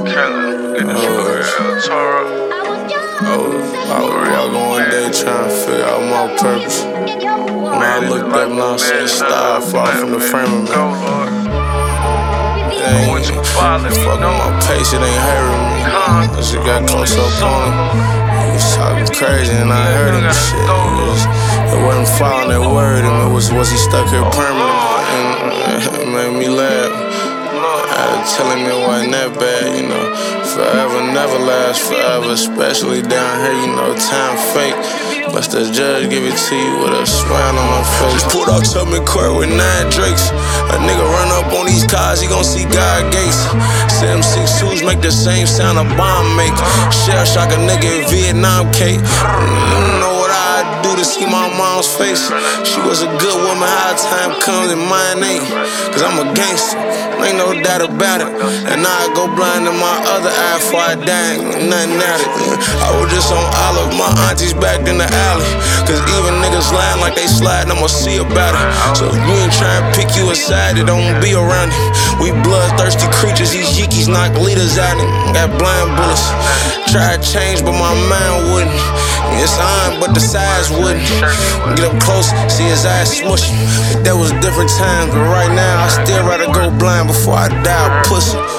I was walking one day trying to figure out my purpose. When I looked up and I seen style fall from the firmament. It ain't fucking my pace, it ain't hurting me. I just got close up on him. He was talking crazy and I heard him shit. It wasn't following that word, and was he stuck here permanent? And it made me laugh. Telling me it wasn't that bad, you know. Forever never lasts forever, especially down here, you know. Time fake, but the judge give it to you with a smile on my face. Just pulled off Tubman Court with 9 Drakes. A nigga run up on these cars, he gon' see God Gates. Say them 6.2s make the same sound a bomb make. Shell shock a nigga in Vietnam, Kate. You know what I do to see my mom's face. She was a good woman, how time comes and mine ain't. Cause I'm a gangster, ain't no doubt about it. And now I go blind in my other eye before I die, nothing at it. I was just on Olive, my auntie's back in the alley. Cause even niggas lying like they sliding, I'ma see about it. So if you ain't trying to pick you aside, it don't be around it. We bloodthirsty creatures, these yikis knock leaders out it. Got blind bullets. Tried to change, but my mind wouldn't. It's iron, but the size wouldn't. Get up close, see his eyes smushing. But that was different times, but right now I still rather go blind before I die, pussy.